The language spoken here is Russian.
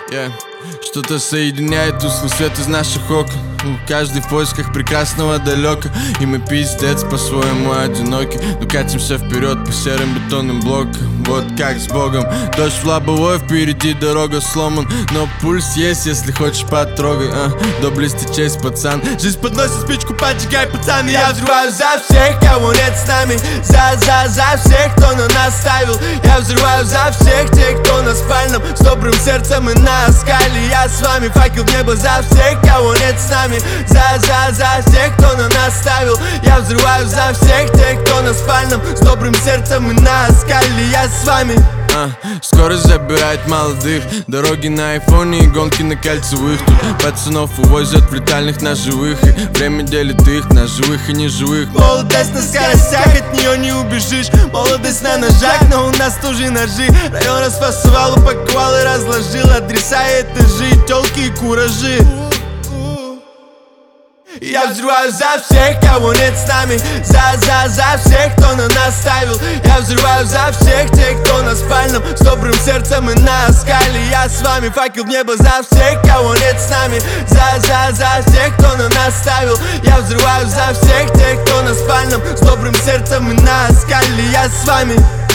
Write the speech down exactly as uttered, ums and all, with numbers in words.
Yeah. Что-то соединяет тусклый свет из наших окон. Каждый в поисках прекрасного далека. И мы пиздец по-своему одиноки, но катимся вперед по серым бетонным блокам. Вот как с Богом. Дождь в лобовой, впереди дорога сломан, но пульс есть, если хочешь потрогай. а, Доблести честь, пацан. Жизнь подносит спичку, поджигай, пацан. И я взрываю за всех, кого нет с нами. За, за, за всех, кто на нас ставил. Я взрываю за всех тех, кто на спальном, с добрым сердцем и на скале. Я с вами, факел в небо за всех, кого нет с нами. За, за, за тех, кто на нас ставил. Я взрываю за всех тех, кто на спальном, с добрым сердцем и на скале. Я с вами. А, скорость забирает молодых, дороги на айфоне и гонки на кольцевых. Тут пацанов увозят в летальных на живых, и время делит их на живых и неживых. Молодость на скоростях, от нее не убежишь. Молодость на ножах, но у нас тоже ножи. Район расфасовал, упаковал и разложил адреса, этажи, тёлки и куражи. Я взрываю за всех, кого нет с нами. За, за, за всех, кто на нас ставил. Я взрываю за всех тех, кто на спальном, с добрым сердцем и на скале. Я с вами, факел в небо за всех, кого нет с нами. За, за, за тех, кто на нас ставил. Я взрываю за всех тех, кто на спальном, с добрым сердцем и на скале. Я с вами.